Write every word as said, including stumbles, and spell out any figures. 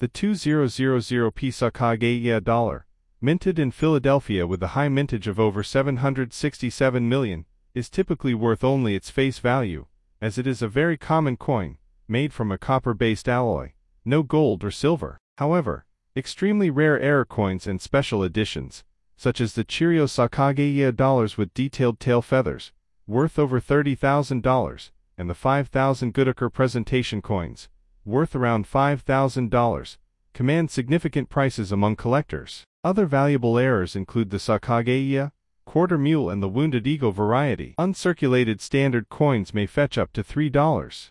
The two thousand P Sakage dollar, minted in Philadelphia with a high mintage of over seven hundred sixty-seven million, is typically worth only its face value, as it is a very common coin, made from a copper-based alloy, no gold or silver. However, extremely rare error coins and special editions, such as the Chiryo Sakage dollars with detailed tail feathers, worth over thirty thousand dollars, and the five thousand Goodacre presentation coins, worth around five thousand dollars, command significant prices among collectors. Other valuable errors include the Sakage, Quarter Mule and the Wounded Eagle variety. Uncirculated standard coins may fetch up to three dollars.